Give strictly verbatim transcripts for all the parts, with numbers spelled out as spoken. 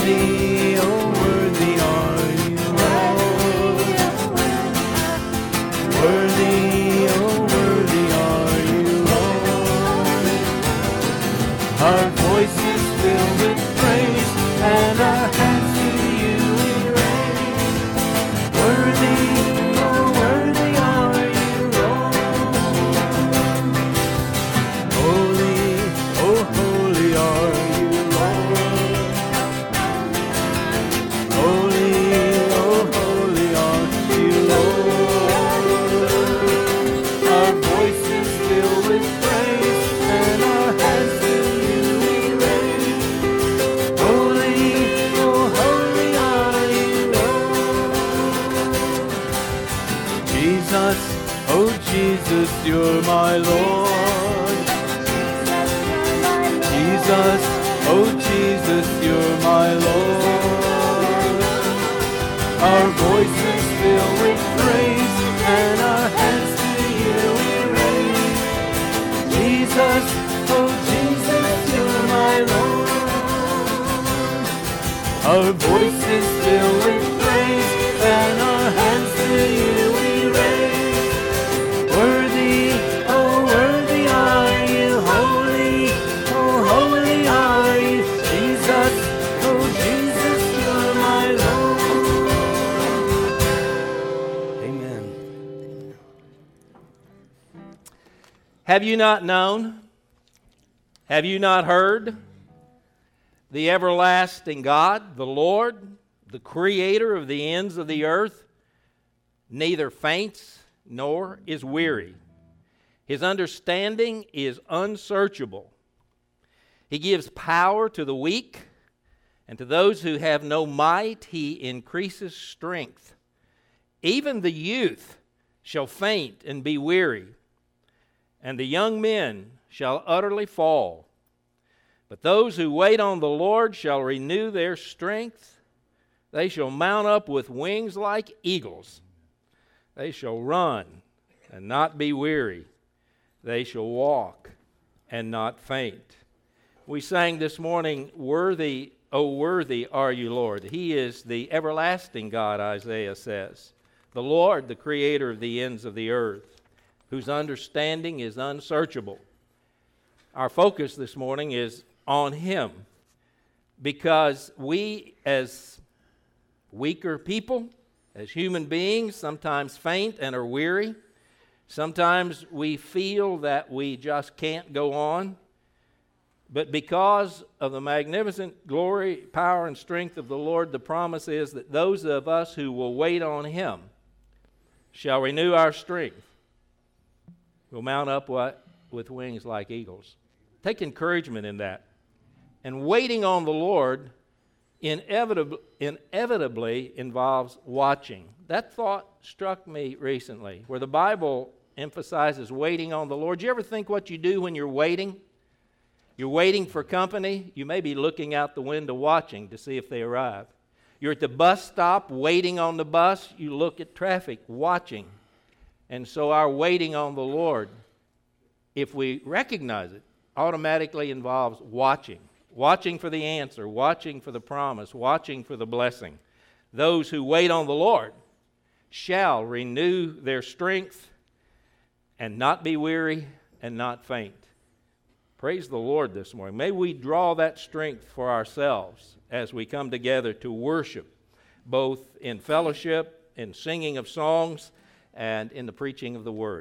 Worthy, oh worthy are you, Lord. Worthy, oh worthy are you, Lord. Our voices filled with praise and our hands to you we raise. Worthy, oh worthy are you, Lord. Holy, oh holy are you, Lord. Holy, oh holy are you, Lord. Our voices filled with praise and our hands to you we raise. Holy, oh holy are you, Lord. Jesus, oh Jesus, you're my Lord. Jesus, oh Jesus, you're my Lord. Our voices fill with praise and our hands to you we raise. Jesus, oh Jesus, you're my Lord. Our voices fill with praise and our hands to you we raise. Worthy, oh worthy are you, holy, oh holy are you, Jesus, oh Jesus, you're my Lord. Amen. Have you not known? Have you not heard? The everlasting God, the Lord, the creator of the ends of the earth, neither faints nor is weary. His understanding is unsearchable. He gives power to the weak, and to those who have no might he increases strength. Even the youth shall faint and be weary, and the young men shall utterly fall. But those who wait on the Lord shall renew their strength. They shall mount up with wings like eagles. They shall run and not be weary. They shall walk and not faint. We sang this morning, Worthy, O worthy are you, Lord. He is the everlasting God, Isaiah says. The Lord, the creator of the ends of the earth, whose understanding is unsearchable. Our focus this morning is on Him, because we as weaker people, as human beings, sometimes faint and are weary. Sometimes we feel that we just can't go on. But because of the magnificent glory, power, and strength of the Lord, the promise is that those of us who will wait on Him shall renew our strength. We'll mount up what? With wings like eagles. Take encouragement in that. And waiting on the Lord inevitably, inevitably involves watching. That thought struck me recently, where the Bible emphasizes waiting on the Lord. Do you ever think what you do when you're waiting? You're waiting for company. You may be looking out the window watching to see if they arrive. You're at the bus stop waiting on the bus. You look at traffic watching. And so our waiting on the Lord, if we recognize it, automatically involves watching. Watching for the answer, watching for the promise, watching for the blessing. Those who wait on the Lord shall renew their strength and not be weary and not faint. Praise the Lord this morning. May we draw that strength for ourselves as we come together to worship, both in fellowship, in singing of songs, and in the preaching of the Word.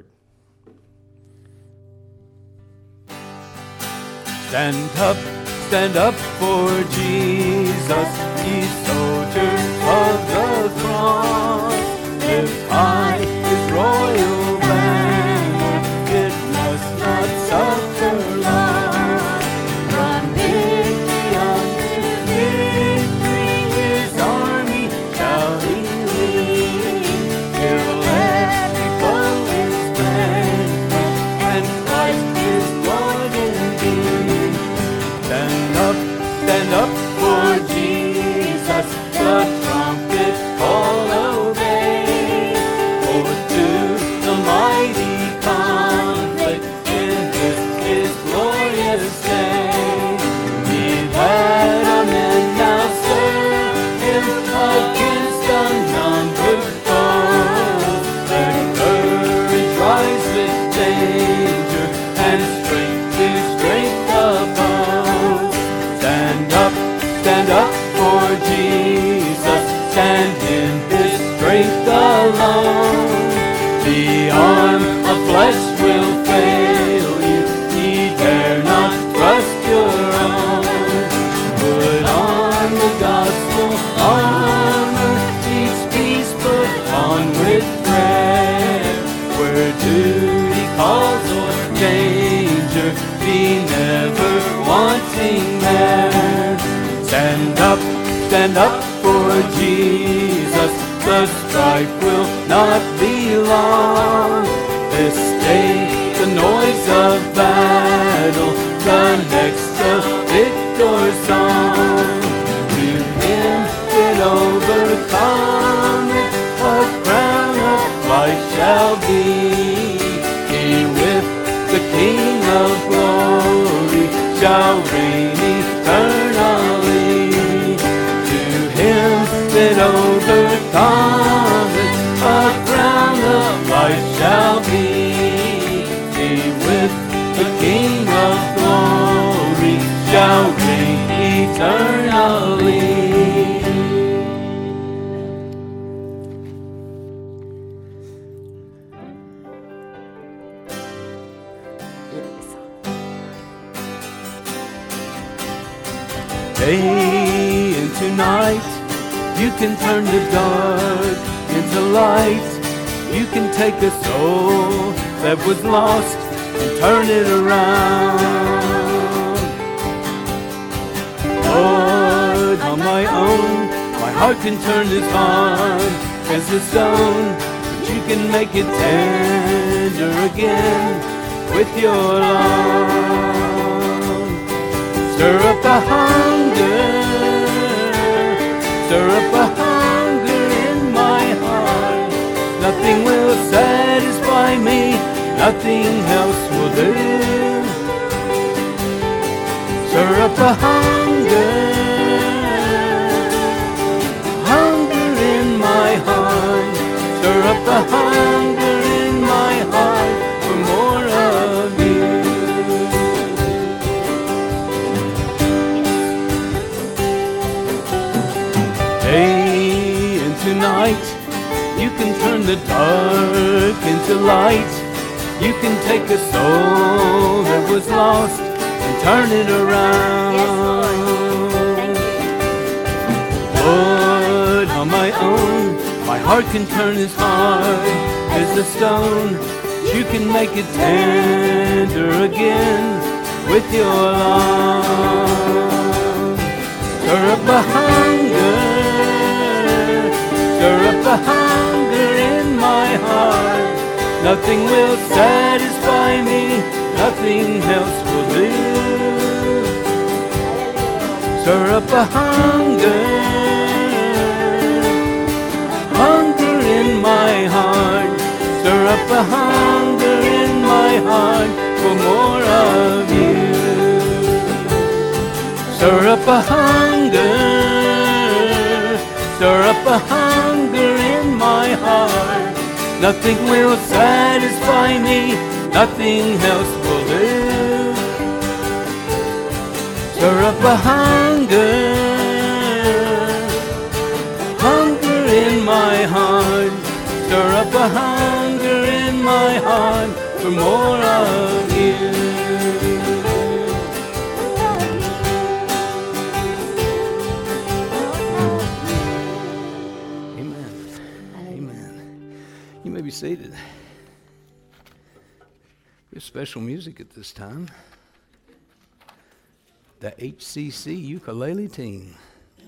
Stand up, stand up for Jesus, ye soldiers of the cross. Lift high His royal banner, it must not suffer loss. From victory unto victory, His army shall He lead, till every foe is vanquished, and Christ is Lord indeed. Stand up, stand up for Jesus, waiting there. Stand up, stand up for Jesus. The strife will not be long. This day the noise of battle, the next the victor's song. To him that overcometh, a crown of life shall be. He with the King of glory shall reign eternally. To him that overcometh, a crown of life shall be. He with the King of glory shall reign eternally. Day into night, you can turn the dark into light. You can take a soul that was lost and turn it around. Lord, on my own, my heart can turn as hard as a stone, but you can make it tender again with your love. Stir up a hunger, stir up a hunger in my heart. Nothing will satisfy me, nothing else will do. Stir up a hunger, hunger in my heart. Stir up a hunger in my heart for more of you. Day into night, you can turn the dark into light. You can take a soul that was lost and turn it around. Yes, Lord, on my own, my heart can turn as hard as a stone. You can make it tender again with your love. Stir up a hunger, stir up a hunger in my heart. Nothing will satisfy me, nothing else will do. Stir up a hunger, hunger in my heart. Stir up a hunger in my heart for more of you. Stir up a hunger, stir up a hunger in my heart. Nothing will satisfy me, nothing else will do. Stir up a hunger, hunger in my heart. Stir up a hunger in my heart for more of you. Be seated. We have special music at this time. The H C C Ukulele Team.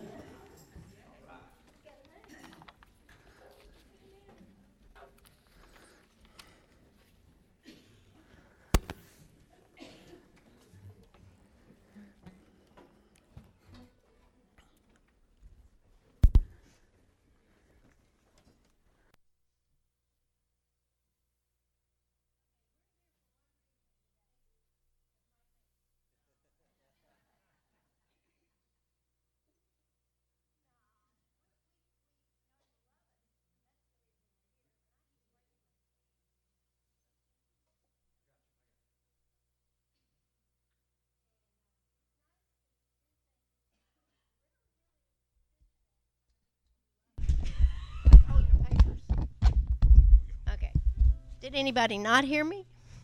Did anybody not hear me?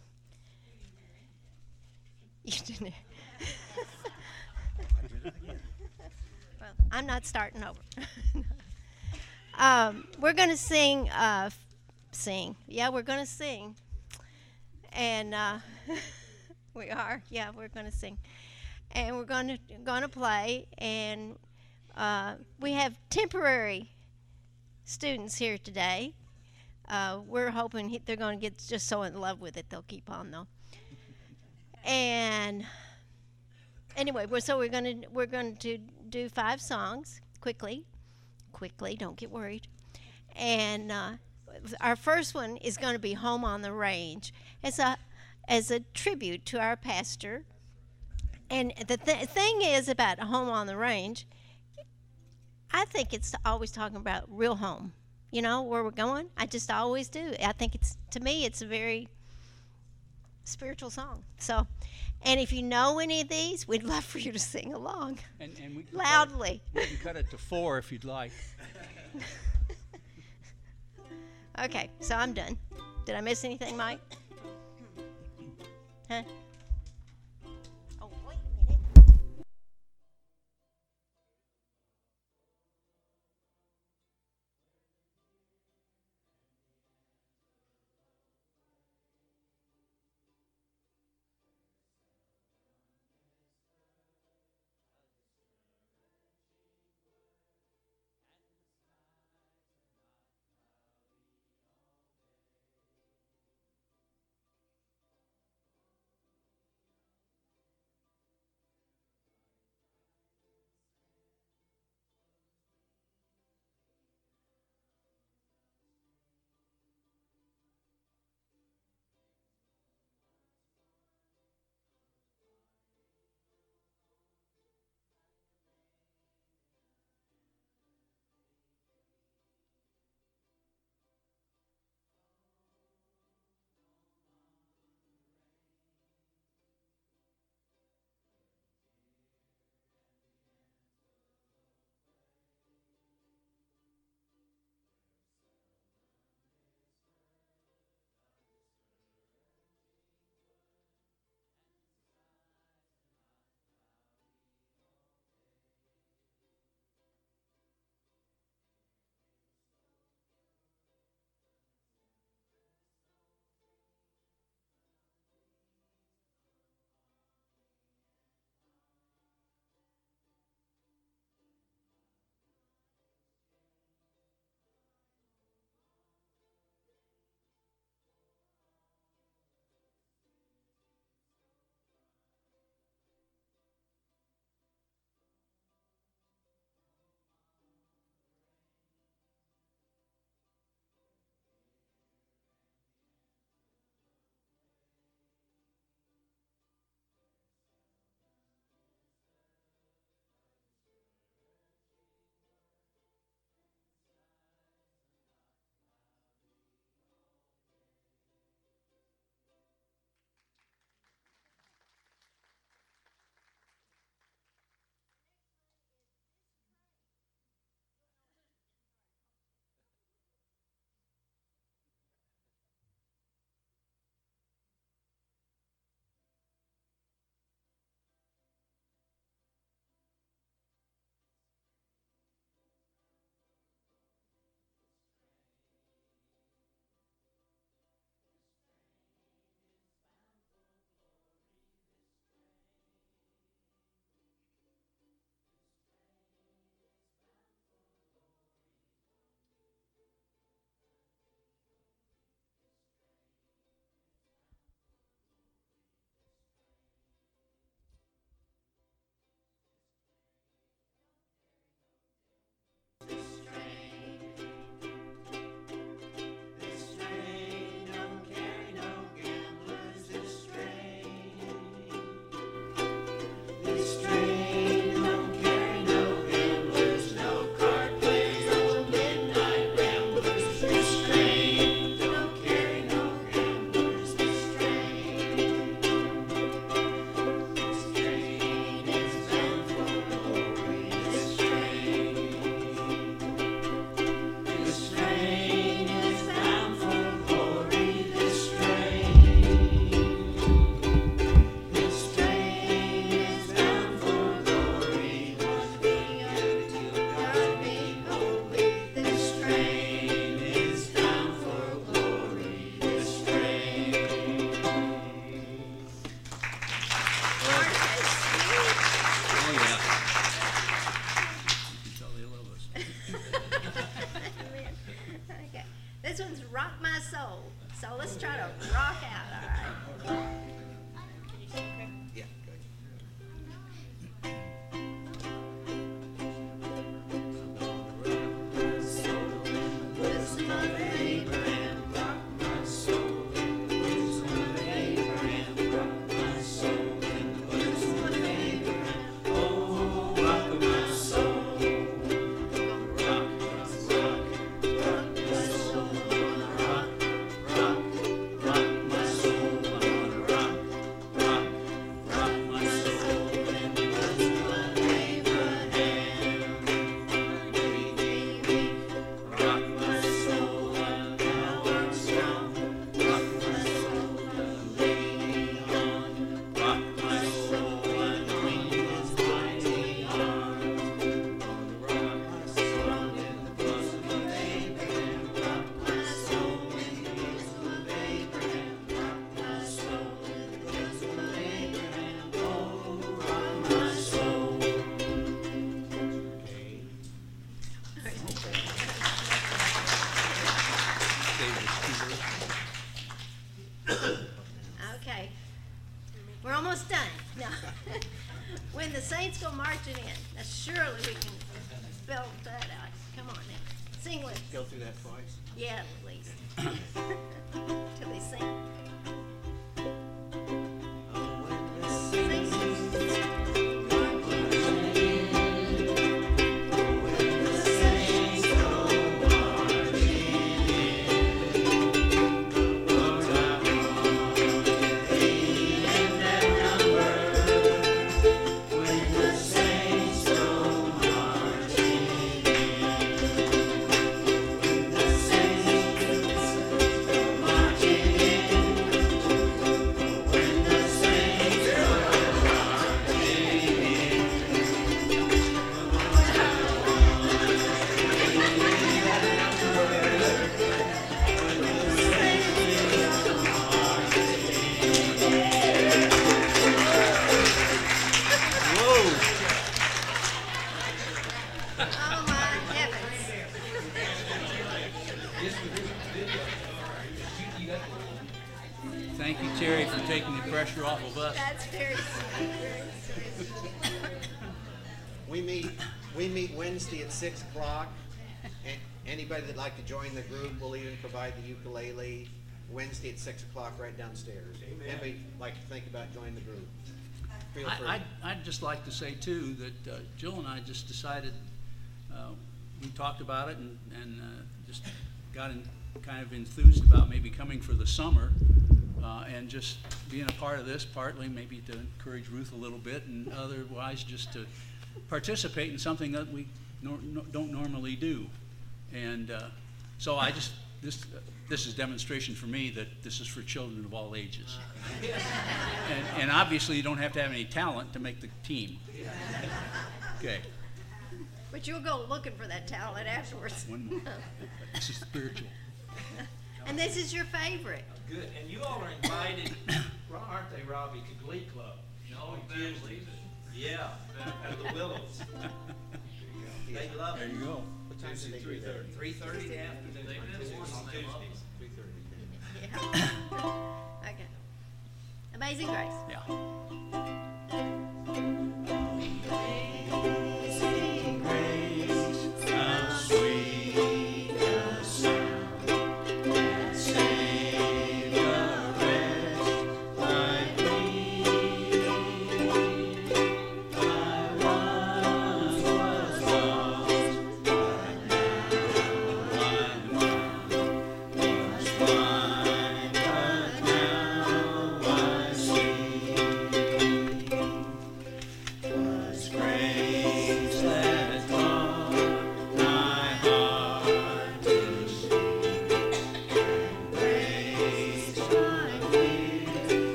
You didn't. Well, I'm not starting over. um, we're going to sing, uh, sing. Yeah, we're going to sing. And uh, we are. Yeah, we're going to sing. and we're going to going to play. And uh, we have temporary students here today. Uh, we're hoping he, they're going to get just so in love with it they'll keep on though. And anyway, we're, so we're going to we're going to do five songs quickly, quickly. Don't get worried. And uh, our first one is going to be "Home on the Range" as a as a tribute to our pastor. And the th- thing is about "Home on the Range," I think it's always talking about real home. You know where we're going. I just always do. I think it's to me it's a very spiritual song. So, and if you know any of these, we'd love for you to sing along And, and we can loudly. Cut it, we can cut it to four if you'd like. Okay, so I'm done. Did I miss anything, Mike? Huh? Oh, wait a minute. When the saints go marching in. Now surely we can spell that out. Come on now. Sing with us. Go through that twice. Yeah, at least. Till they sing. Oh my heavens. Thank you, Terry, for taking the pressure off of us. That's very sweet. Very sweet. We meet, we meet Wednesday at six o'clock. A- Anybody that'd like to join the group, we'll even provide the ukulele. Wednesday at six o'clock right downstairs. Anybody like to think about joining the group? Feel free. I, I'd, I'd just like to say, too, that uh, Jill and I just decided, uh, we talked about it and, and uh, just got in, kind of enthused about maybe coming for the summer uh, and just being a part of this, partly maybe to encourage Ruth a little bit, and otherwise just to participate in something that we nor, no, don't normally do. And uh, so I just, this, uh, this is demonstration for me that this is for children of all ages. And, and obviously you don't have to have any talent to make the team. Okay, But you'll go looking for that talent afterwards. one more. This is spiritual. And this is your favorite. Good. And you all are invited, aren't they, Robbie, to Glee Club? No, Tuesdays. Yeah, at the Willows. They love There it. you go. What time do they do that? Three thirty in the afternoon. Tuesdays. Three thirty. Yeah. Okay. Amazing Grace. Yeah.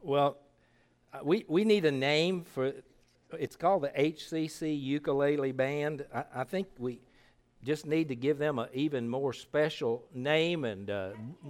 Well, uh, we, we need a name for, it's called the H C C Ukulele Band. I, I think we just need to give them an even more special name, and uh,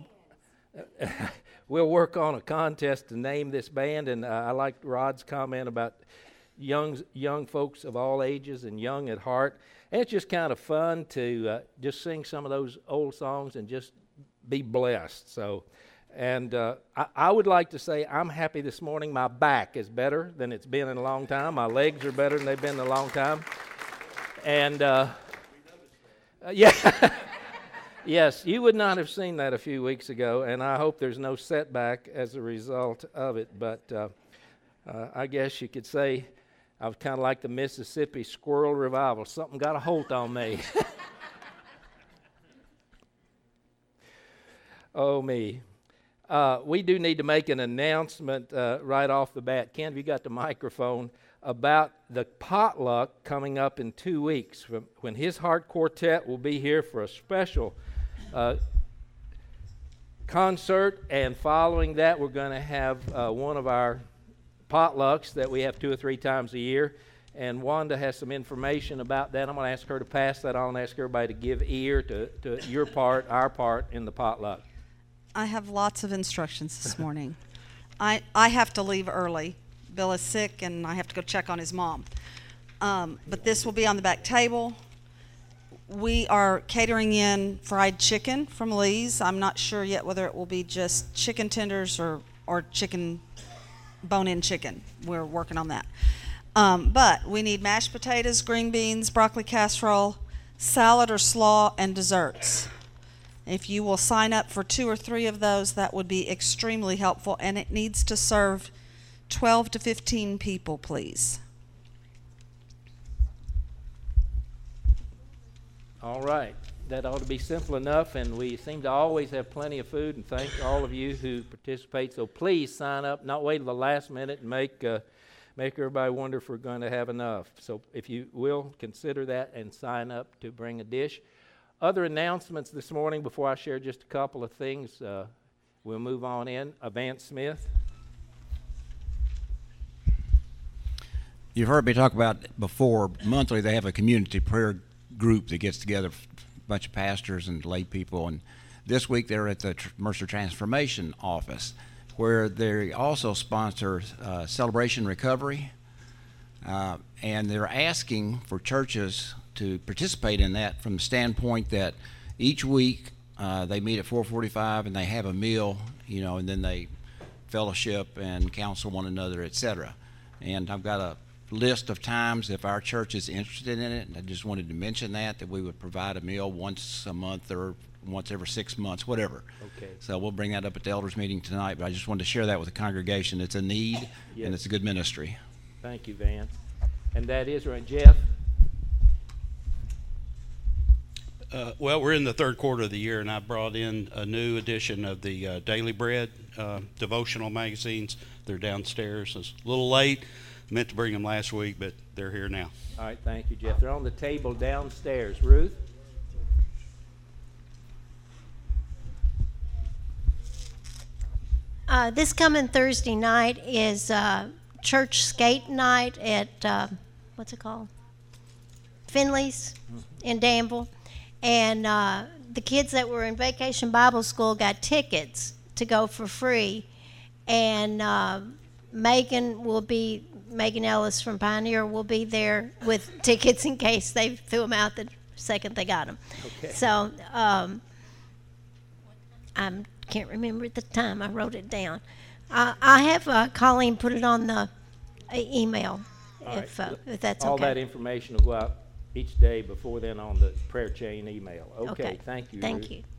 we'll work on a contest to name this band. And uh, I like Rod's comment about young young folks of all ages and young at heart. And it's just kind of fun to uh, just sing some of those old songs and just be blessed. So, and uh, I, I would like to say I'm happy this morning. My back is better than it's been in a long time. My legs are better than they've been in a long time. And uh, uh, yeah, yes, you would not have seen that a few weeks ago, and I hope there's no setback as a result of it. But uh, uh, I guess you could say I was kind of like the Mississippi Squirrel Revival. Something got a hold on me. Oh, me. Uh, we do need to make an announcement uh, right off the bat. Ken, have you got the microphone? About the potluck coming up in two weeks when His Heart Quartet will be here for a special uh, concert. And following that, we're going to have uh, one of our potlucks that we have two or three times a year. And Wanda has some information about that. I'm going to ask her to pass that on and ask everybody to give ear to, to your part, our part in the potluck. I have lots of instructions this morning. I, I have to leave early. Bill is sick, and I have to go check on his mom. Um, but this will be on the back table. We are catering in fried chicken from Lee's. I'm not sure yet whether it will be just chicken tenders or, or chicken, bone-in chicken. We're working on that. Um, but we need mashed potatoes, green beans, broccoli casserole, salad or slaw, and desserts. If you will sign up for two or three of those, that would be extremely helpful, and it needs to serve twelve to fifteen people, please. All right. That ought to be simple enough, and we seem to always have plenty of food, and thank all of you who participate. So please sign up, not wait till the last minute and make, uh, make everybody wonder if we're going to have enough. So if you will, consider that and sign up to bring a dish. Other announcements this morning before I share just a couple of things. Uh, we'll move on in. Uh, Vance Smith. You've heard me talk about before, monthly they have a community prayer group that gets together, a bunch of pastors and lay people. And this week they're at the Mercer Transformation office, where they also sponsor uh, Celebration Recovery. Uh, and they're asking for churches to participate in that from the standpoint that each week uh, they meet at four forty-five and they have a meal, you know, and then they fellowship and counsel one another, et cetera. And I've got a list of times if our church is interested in it, and I just wanted to mention that, that we would provide a meal once a month or once every six months, whatever. Okay. So we'll bring that up at the elders meeting tonight, but I just wanted to share that with the congregation. It's a need, yes. And it's a good ministry. Thank you, Vance. And that is right. Jeff? Uh, well, we're in the third quarter of the year, and I brought in a new edition of the uh, Daily Bread uh, devotional magazines. They're downstairs. It's a little late. Meant to bring them last week, but they're here now. All right, thank you, Jeff. They're on the table downstairs. Ruth? Uh, this coming Thursday night is uh, church skate night at, uh, what's it called? Finley's in Danville. And uh, the kids that were in Vacation Bible School got tickets to go for free. And uh, Megan will be, Megan Ellis from Pioneer will be there with tickets in case they threw them out the second they got them. Okay. So um, I can't remember at the time. I wrote it down. Uh, I have uh, Colleen put it on the uh, email, All if, right. uh, if that's All okay. that information will go out each day before then on the prayer chain email. Okay, Okay. Thank you, Thank Ruth. you.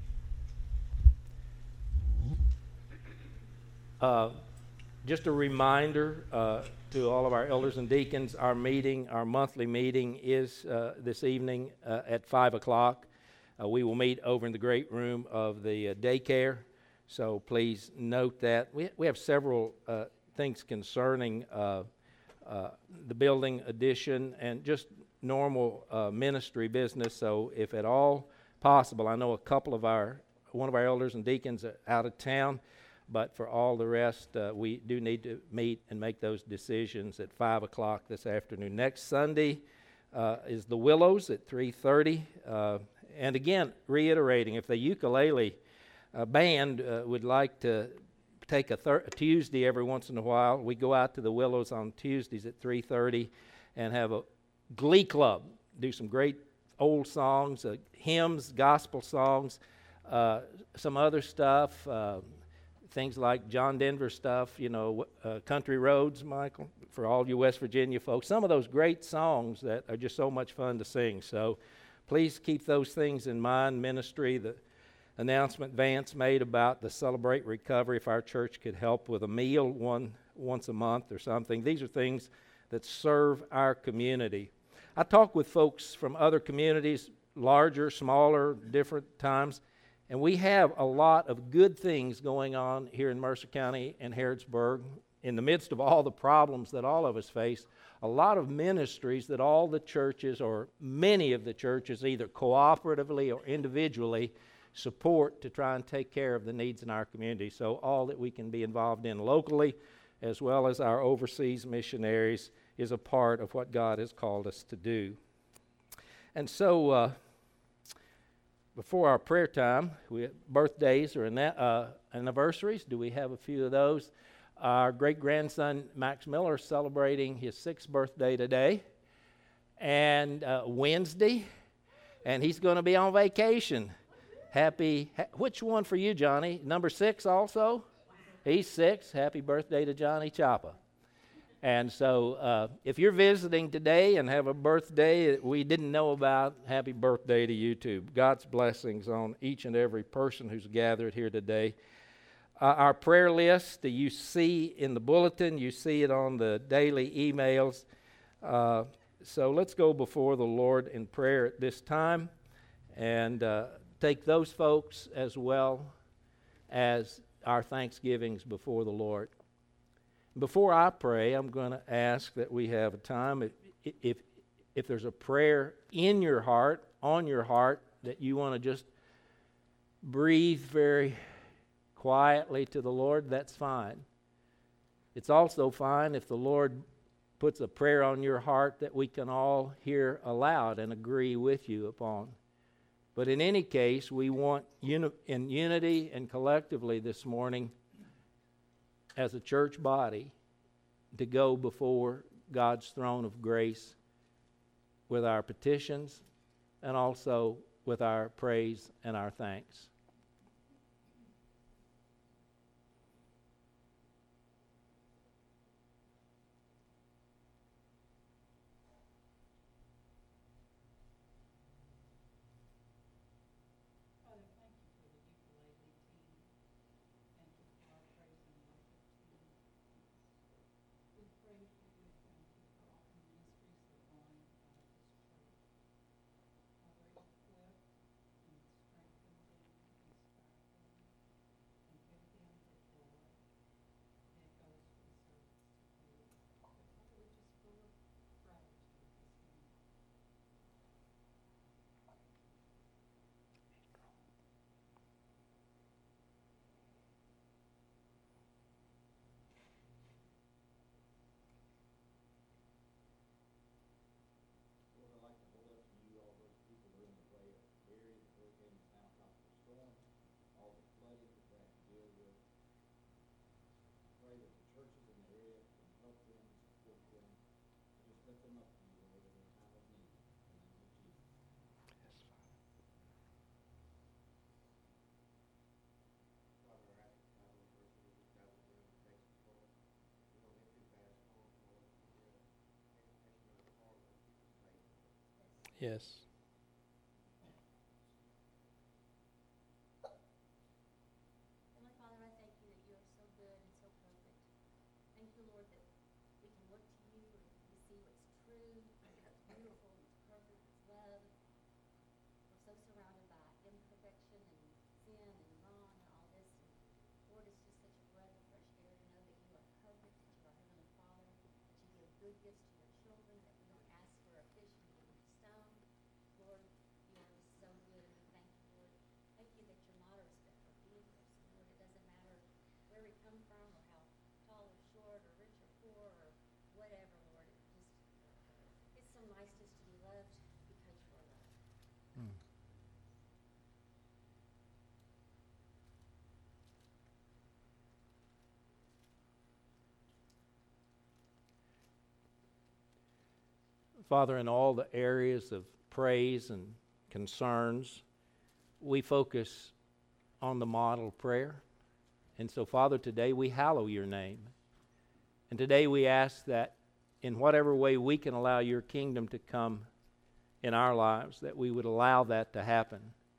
Uh, just a reminder uh, to all of our elders and deacons, our meeting, our monthly meeting is uh, this evening uh, at five o'clock. Uh, we will meet over in the great room of the uh, daycare, so please note that. We, we have several uh, things concerning uh, uh, the building addition and just normal uh, ministry business, so if at all possible, I know a couple of our, one of our elders and deacons are out of town, But for all the rest, uh, we do need to meet and make those decisions at five o'clock this afternoon. Next Sunday uh, is the Willows at three thirty. Uh, and again, reiterating, if the ukulele uh, band uh, would like to take a, thir- a Tuesday every once in a while, we go out to the Willows on Tuesdays at three thirty and have a glee club, do some great old songs, uh, hymns, gospel songs, uh, some other stuff, uh, things like John Denver stuff, you know, uh, Country Roads, Michael, for all you West Virginia folks. Some of those great songs that are just so much fun to sing. So please keep those things in mind. Ministry, the announcement Vance made about the Celebrate Recovery, if our church could help with a meal one once a month or something. These are things that serve our community. I talk with folks from other communities, larger, smaller, different times, and we have a lot of good things going on here in Mercer County and Harrodsburg. In the midst of all the problems that all of us face, a lot of ministries that all the churches, or many of the churches, either cooperatively or individually, support to try and take care of the needs in our community. So all that we can be involved in locally, as well as our overseas missionaries, is a part of what God has called us to do. And so, uh, before our prayer time, we birthdays or uh, anniversaries. Do we have a few of those? Our great-grandson Max Miller is celebrating his sixth birthday today and uh, Wednesday, and he's going to be on vacation. Happy, ha- which one for you, Johnny? Number six also? He's six. Happy birthday to Johnny Chapa. And so uh, if you're visiting today and have a birthday that we didn't know about, happy birthday to you too. God's blessings on each and every person who's gathered here today. Uh, our prayer list, uh, you see in the bulletin, you see it on the daily emails. Uh, so let's go before the Lord in prayer at this time and uh, take those folks as well as our thanksgivings before the Lord. Before I pray, I'm going to ask that we have a time, if, if, if there's a prayer in your heart, on your heart, that you want to just breathe very quietly to the Lord, that's fine. It's also fine if the Lord puts a prayer on your heart that we can all hear aloud and agree with you upon. But in any case, we want uni- in unity and collectively this morning as a church body to go before God's throne of grace with our petitions and also with our praise and our thanks. Yes. Heavenly Father, I thank you that you are so good and so perfect. Thank you, Lord, that we can look to you and we see what's true, what's beautiful, what's perfect, what's love. We're so surrounded by imperfection and sin and wrong and all this. And Lord, it's just such a breath of fresh air to know that you are perfect, that you are Heavenly Father, that you give good gifts to your children, that we don't ask for a fish and give them a stone. Lord, you are just so good, and we thank you, Lord. Thank you that you're not a respecter of vehicles. Lord, it doesn't matter where we Father, in all the areas of praise and concerns, we focus on the model prayer. And so, Father, today we hallow your name. And today we ask that in whatever way we can allow your kingdom to come in our lives, that we would allow that to happen.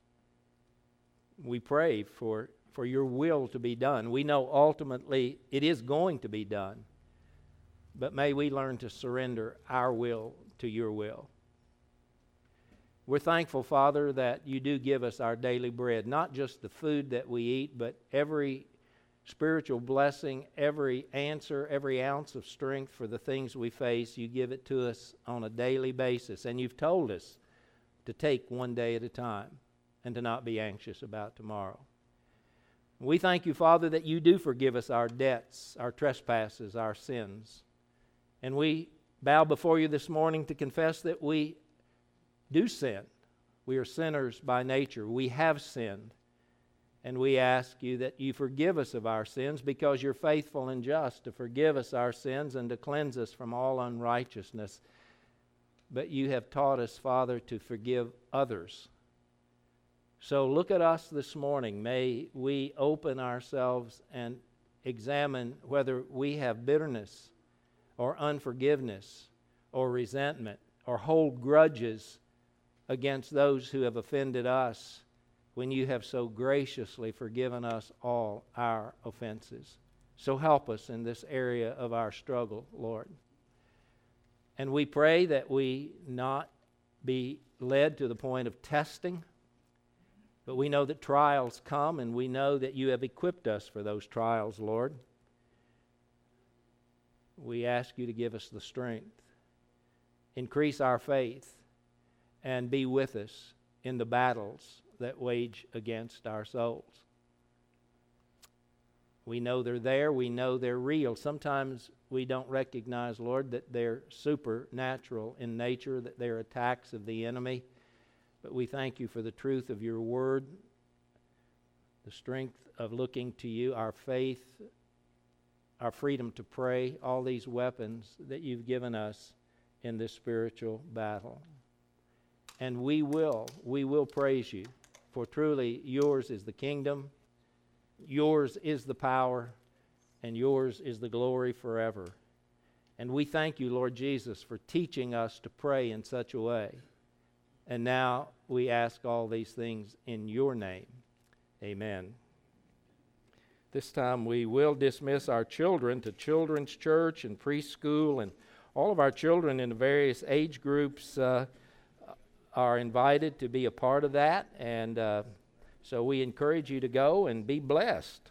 We pray for, for your will to be done. We know ultimately it is going to be done. But may we learn to surrender our will to your will. We're thankful, Father, that you do give us our daily bread, not just the food that we eat, but every spiritual blessing, every answer, every ounce of strength for the things we face. You give it to us on a daily basis. And you've told us to take one day at a time and to not be anxious about tomorrow. We thank you, Father, that you do forgive us our debts, our trespasses, our sins. And we bow before you this morning to confess that we do sin. We are sinners by nature. We have sinned. And we ask you that you forgive us of our sins, because you're faithful and just to forgive us our sins and to cleanse us from all unrighteousness. But you have taught us, Father, to forgive others. So look at us this morning. May we open ourselves and examine whether we have bitterness or unforgiveness or resentment or hold grudges against those who have offended us, when you have so graciously forgiven us all our offenses. So help us in this area of our struggle, Lord. And we pray that we not be led to the point of testing, but we know that trials come, and we know that you have equipped us for those trials, Lord. We ask you to give us the strength, increase our faith, and be with us in the battles that wage against our souls. We know they're there. We know they're real. Sometimes we don't recognize, Lord, that they're supernatural in nature, that they're attacks of the enemy. But we thank you for the truth of your word, the strength of looking to you, our faith, our freedom to pray, all these weapons that you've given us in this spiritual battle. And we will, we will praise you, for truly yours is the kingdom, yours is the power, and yours is the glory forever. And we thank you, Lord Jesus, for teaching us to pray in such a way. And now we ask all these things in your name. Amen. This time we will dismiss our children to children's church and preschool, and all of our children in the various age groups uh, are invited to be a part of that. And uh, so we encourage you to go and be blessed.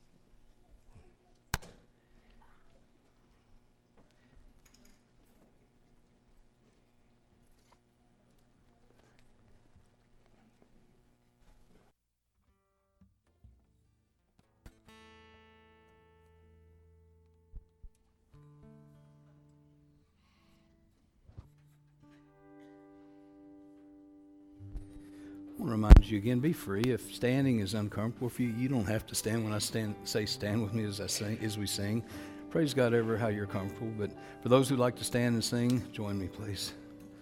I want to remind you again, be free. If standing is uncomfortable for you, you don't have to stand when I stand, say stand with me as I sing, as we sing. Praise God ever how you're comfortable. But for those who like to stand and sing, join me, please.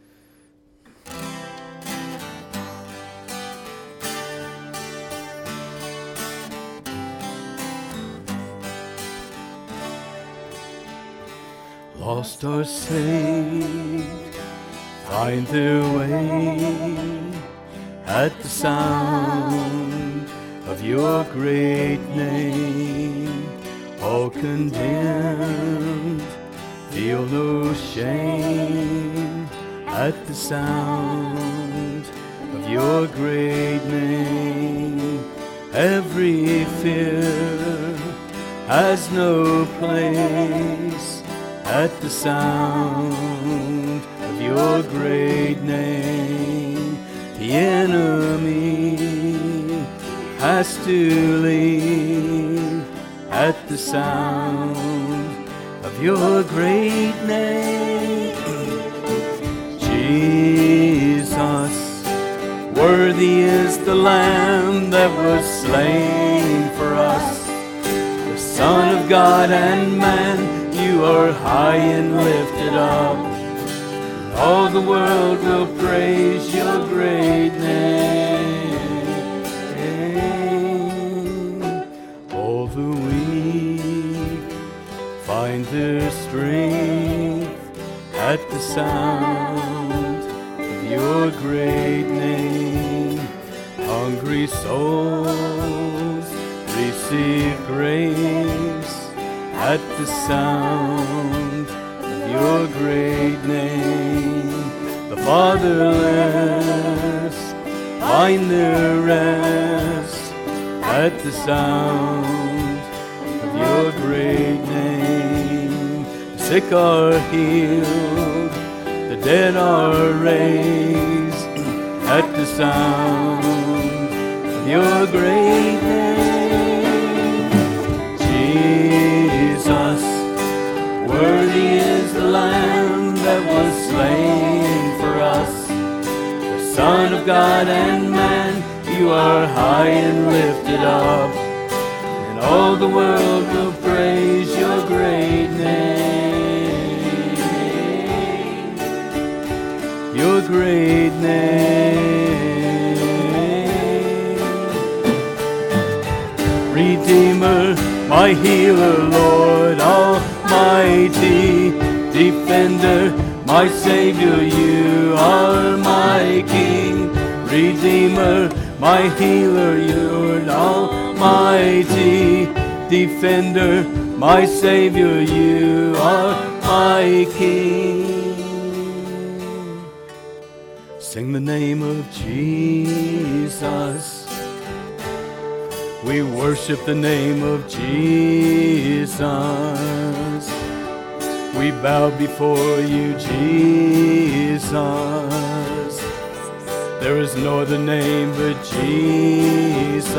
Lost or saved, find their way at the sound of your great name. All condemned, feel no shame at the sound of your great name. Every fear has no place at the sound of your great name. The enemy has to leave at the sound of your great name. Jesus, worthy is the Lamb that was slain for us, the Son of God and man. You are high and lifted up, all the world will praise your great name. All the weak find their strength at the sound of your great name. Hungry souls receive grace at the sound of your great name. The fatherless find their rest at the sound of your great name. The sick are healed, the dead are raised at the sound of your great name. Jesus, worthy is the Lamb that was slain for us. The Son of God and man, you are high and lifted up, and all the world will praise your great name. Your great name. Redeemer, my healer, Lord Almighty, defender, my Savior, you are my King. Redeemer, my healer, Lord Almighty, defender, my Savior, you are my King. Sing the name of Jesus. We worship the name of Jesus. We bow before you, Jesus. There is no other name but Jesus.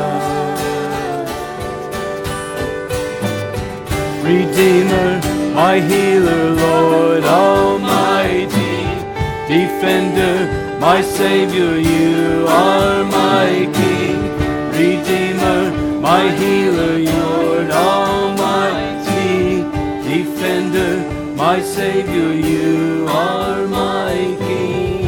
Redeemer, my healer, Lord Almighty, defender, my Savior, you are my King. Redeemer, my healer, Lord Almighty, defender, my Savior, you are my King.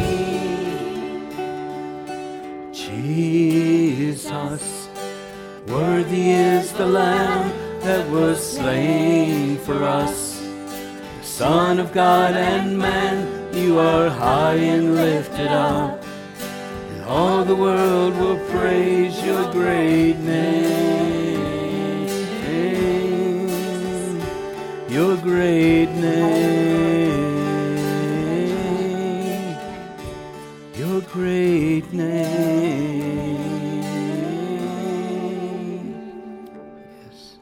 Jesus, worthy is the Lamb that was slain for us. The Son of God and man, you are high and lifted up, and all the world will praise your great name. Your great name. Your great name. Yes.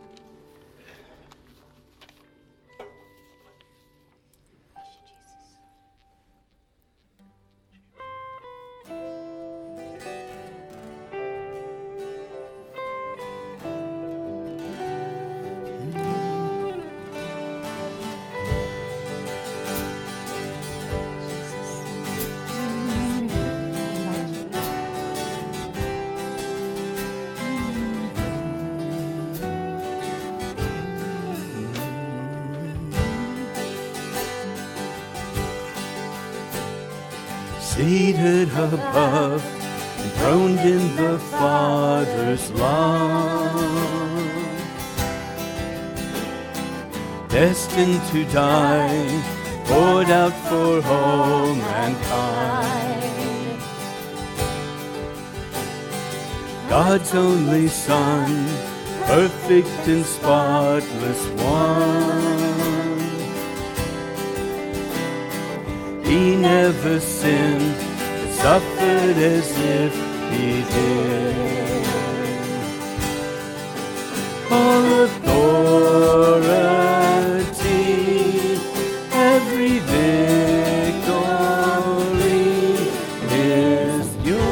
Seated above, enthroned in the Father's love, destined to die, poured out for all mankind. God's only Son, perfect and spotless one. He never sinned, but suffered as if he did. All authority, every victory is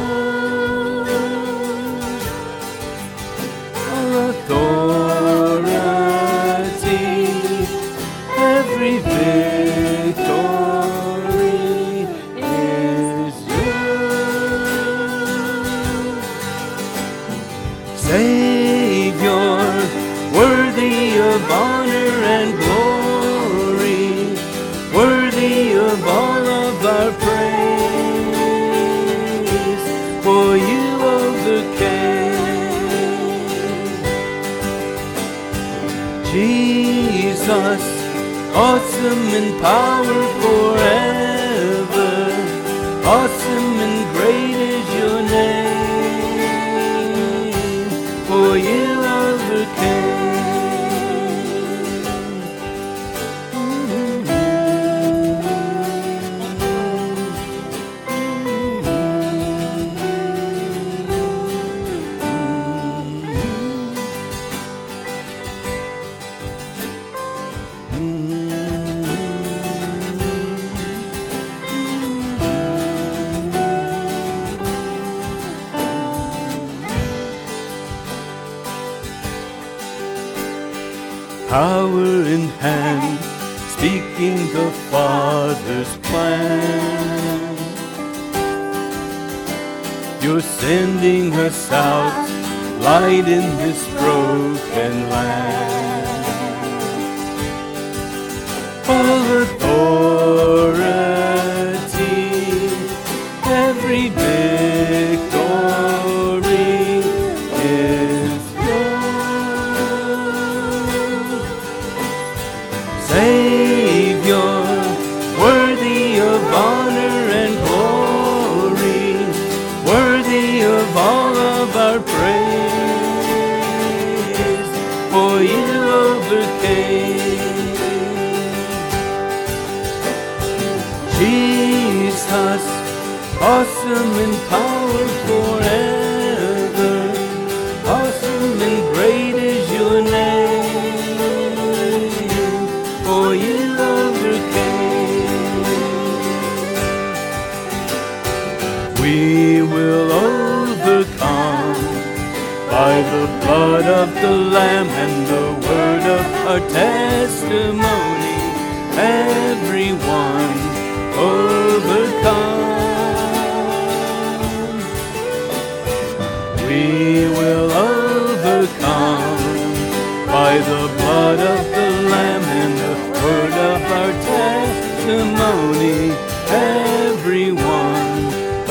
yours. All authority, every victory. Savior, worthy of honor and glory, worthy of all of our Jesus, awesome in power forever. Awesome and great is your name, for you overcame. Power in hand, speaking the Father's plan. You're sending us out, light in this broken land. All authority, every victory is Savior, worthy of honor and glory, worthy of all of our praise, for you overcame. Jesus, awesome in power forever, awesome and great is your name. For you overcame. We will overcome by the blood of the Lamb and the word of our testimony. Everyone overcome. We will overcome by the blood of the Lamb and the word of our testimony. Everyone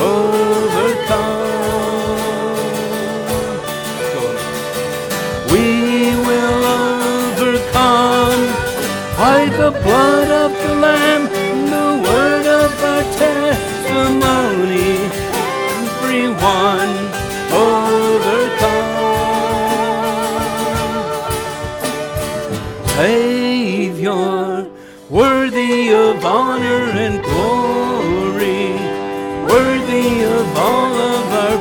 overcome. We will overcome by the blood of the Lamb and the word of our testimony. Everyone overcome. Savior, worthy of honor and glory, worthy of all of our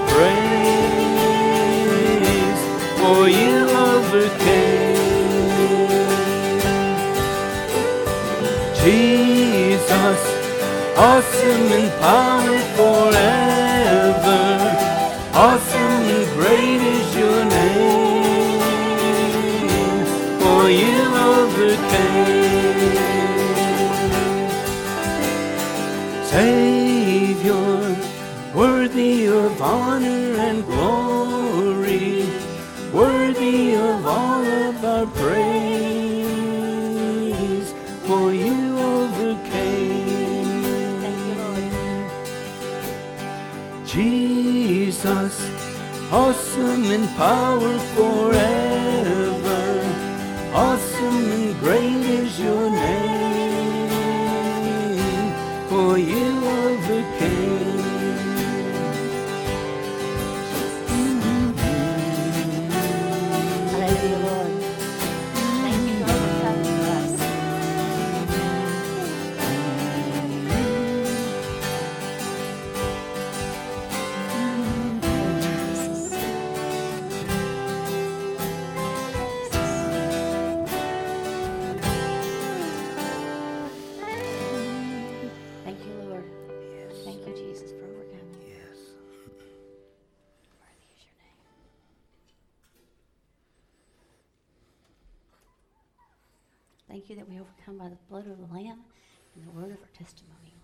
praise, for you overcame. Jesus, awesome in power forever, awesome and great is your name, for you overcame. Savior, worthy of honor and glory, worthy of all of our praise, for you overcame. Thank you, Lord. Jesus, awesome in power forever, awesome and great is your name, for you overcame. Hallelujah, Lord. Thank you for overcoming for us. Thank you, Lord. Thank you, Jesus, for overcoming. Yes. Worthy is your name. Thank you that we overcome by the blood of the Lamb and the word of our testimony.